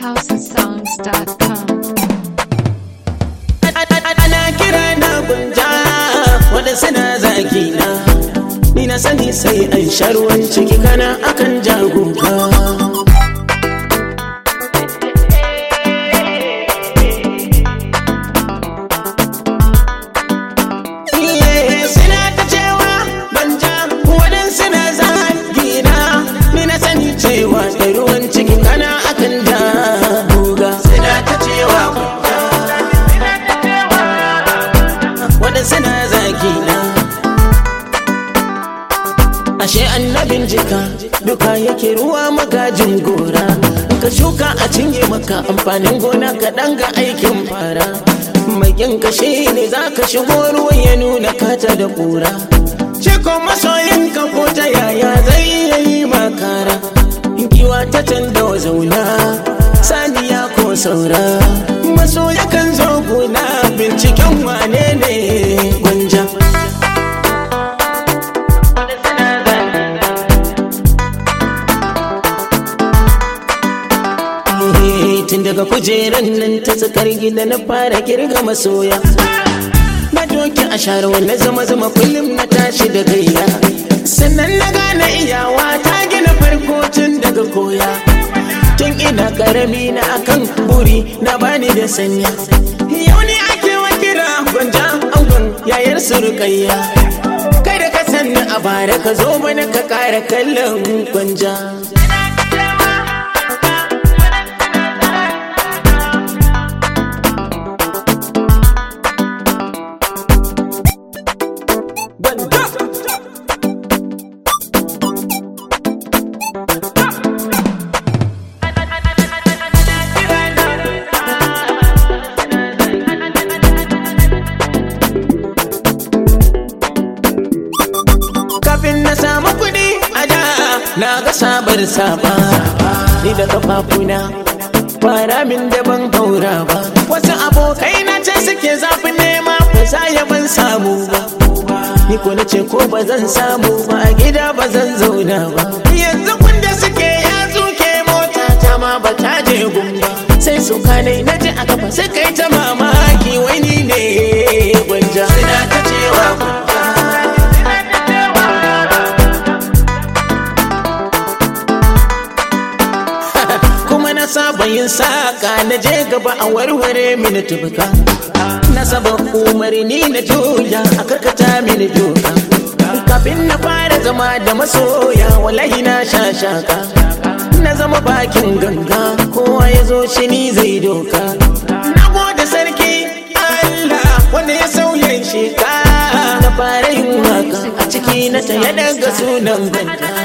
housesongs.com. Ana kira na gunja wanda suna zagi na, ni na sani sai an sharwan ciki kana akan jagoka. Ashe annabin jika duka yake ruwa magajin gora, ka shuka a cinye maka amfanin gona ka ga aikin fara. Makin kashe ne za ka shigo ruwan ya nuna kata da kura, ciko masoyinka ko ta yaya zai yi makara. Giwa ta canza wa zauna, saniya ko saura, masoya kan zo gona binciken wane ne gwanja. Tun daga kujeran nan ta tsakar gida na fara kirga masoya, na doki a share na zama kullum na tashi da gayya. Sannan na gane iyawa ta gina farko tun daga koya, tun ina karami na akan buri na bani da sanya. Yau ne ake wa kira gwanja angon yayar surukayya, kai da ka sanni a bara ka zo mana ka kara kallon gwanja. Kafin na samu kuɗi a da na ga sabar saba, ni da kafafuna fara min da ban haura ba. Wasu abokai na ce suke zafi nema ba za ya ban samu ba, ni ko na ce ko ba zan samu ba a gida ba zan zauna ba. Yanzu kun da suke ya tsuke mota ta ma ba ta je gumba, sai su kanai na ji a kafa sai kai ta mamaki wai ni ne gwanja. Suna ta cewa saba yin saka na je gaba a warware mini tubuka, na saba umarni na juya a karkata mini doka. Kafin na fara zama da masoya wallahi na shashaka, na zama bakin ganga kowa ya zo shi ni zai doka. Na gode sarki Allah wanda ya sauya sheka, na fara yin waka a ciki na ta ya daga sunan ganta.